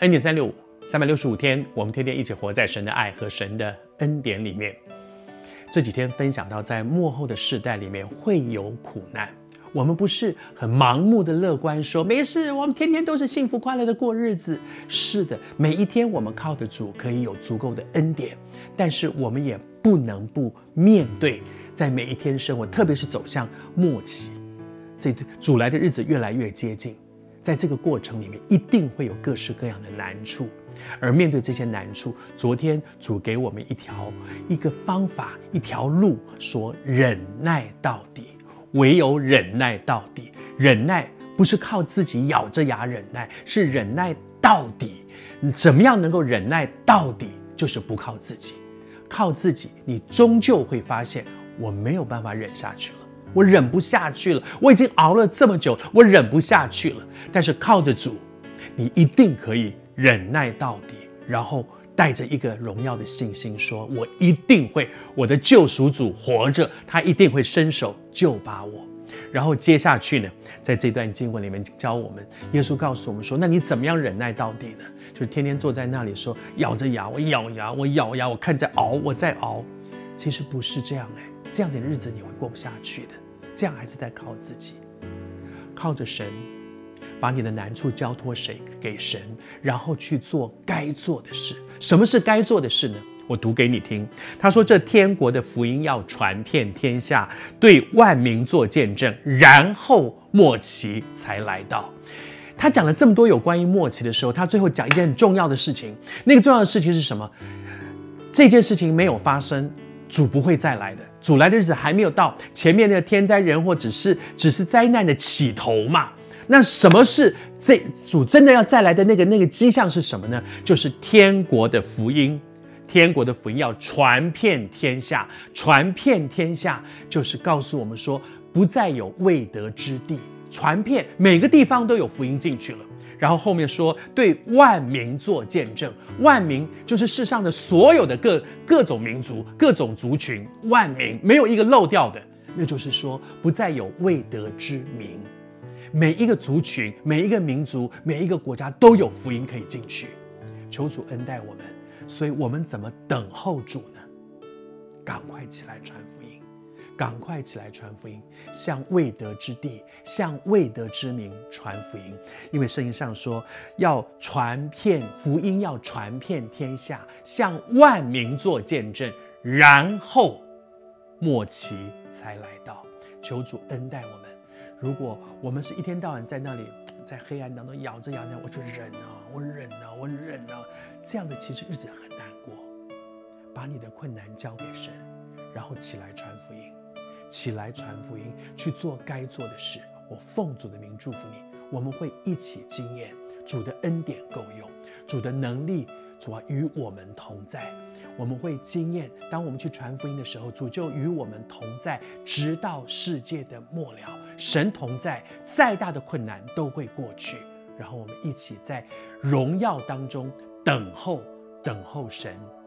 恩典365 365天，我们天天一起活在神的爱和神的恩典里面。这几天分享到，在末后的世代里面会有苦难，我们不是很盲目的乐观说没事，我们天天都是幸福快乐的过日子。是的，每一天我们靠着主可以有足够的恩典，但是我们也不能不面对在每一天生活，特别是走向末期，这主来的日子越来越接近，在这个过程里面一定会有各式各样的难处。而面对这些难处，昨天主给我们一个方法，一条路，说忍耐到底，唯有忍耐到底。忍耐不是靠自己咬着牙忍耐，是忍耐到底。怎么样能够忍耐到底？就是不靠自己。靠自己，你终究会发现我没有办法忍下去了，我忍不下去了，我已经熬了这么久，我忍不下去了。但是靠着主，你一定可以忍耐到底，然后带着一个荣耀的信心说，我一定会，我的救赎主活着，他一定会伸手救拔我。然后接下去呢，在这段经文里面教我们，耶稣告诉我们说，那你怎么样忍耐到底呢？就是天天坐在那里说，咬着牙，我咬牙，我咬牙，我看在熬，我在熬。其实不是这样，这样的日子你会过不下去的。这样还是在靠自己，靠着神，把你的难处交托给神，然后去做该做的事。什么是该做的事呢？我读给你听。他说，这天国的福音要传遍天下，对万民做见证，然后末期才来到。他讲了这么多有关于末期的时候，他最后讲一件很重要的事情。那个重要的事情是什么？这件事情没有发生，主不会再来的。主来的日子还没有到，前面那个天灾人祸只是灾难的起头嘛。那什么是主真的要再来的那个迹象是什么呢？就是天国的福音。天国的福音要传遍天下，传遍天下就是告诉我们说，不再有未得之地，传遍每个地方都有福音进去了。然后后面说，对万民做见证，万民就是世上的所有的各种民族、各种族群，万民没有一个漏掉的。那就是说，不再有未得之民，每一个族群、每一个民族、每一个国家都有福音可以进去。求主恩待我们。所以我们怎么等候主呢？赶快起来传福音，赶快起来传福音，向未得之地，向未得之民传福音。因为圣经上说，要传遍福音，要传遍天下，向万民做见证，然后末期才来到。求主恩待我们。如果我们是一天到晚在那里，在黑暗当中咬着牙，我就忍啊，我忍啊，我忍啊，这样的其实日子很难过。把你的困难交给神，然后起来传福音，起来传福音，去做该做的事。我奉主的名祝福你，我们会一起经验主的恩典够用，主的能力，主要与我们同在。我们会经验，当我们去传福音的时候，主就与我们同在，直到世界的末了。神同在，再大的困难都会过去。然后我们一起在荣耀当中等候神